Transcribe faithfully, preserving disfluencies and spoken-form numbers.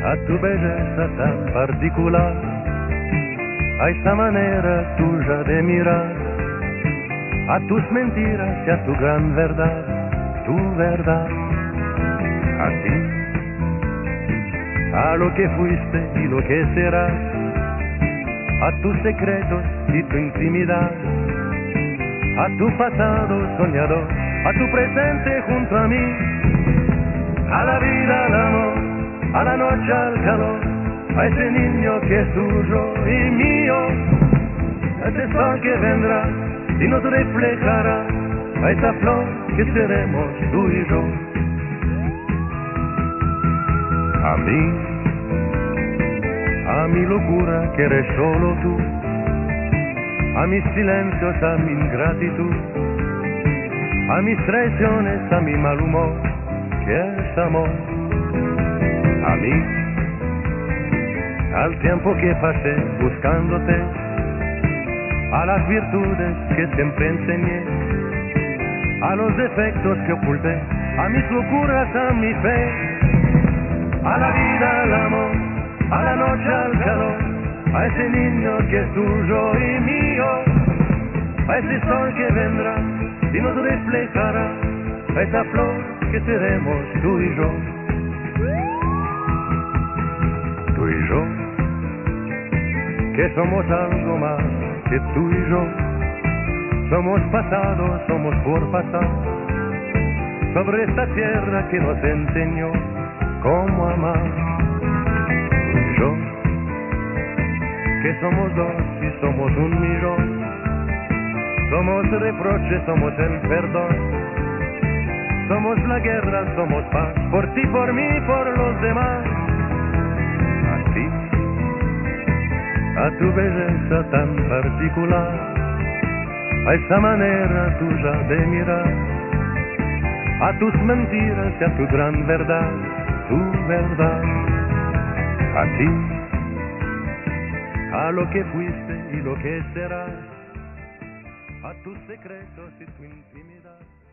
a tu belleza tan particular, a esa manera tuya de mirar, a tus mentiras y a tu gran verdad, tu verdad, a ti, a lo que fuiste y lo que serás, a tus secretos y tu intimidad, a tu pasado soñador, a tu presente junto a mí, a la vida, al amor, a la noche, al calor, a ese niño que es tuyo y mío, a ese sol que vendrá y nos reflejará, a esa flor que seremos tú y yo. A mí, a mi locura que eres solo tú, a mis silencios, a mi ingratitud, a mis traiciones, a mi mal humor, que es amor. A mí, al tiempo que pasé buscándote, a las virtudes que siempre enseñé, a los defectos que oculté, a mis locuras, a mi fe, a la vida, al amor, a la noche, al calor, a ese niño que es tuyo y mío, a ese sol que vendrá y nos reflejará, a esa flor que seremos tú y yo. Tú y yo, que somos algo más que tú y yo, somos pasado, somos por pasar, sobre esta tierra que nos enseñó cómo amar. Tú y yo, que somos dos y somos un millón, somos reproches, somos el perdón, somos la guerra, somos paz, por ti, por mí, por los demás. A ti, a tu belleza tan particular, a esa manera tuya de mirar, a tus mentiras y a tu gran verdad, tu verdad. A ti, a lo que fuiste y lo que serás, a tus secretos y tu intimidad.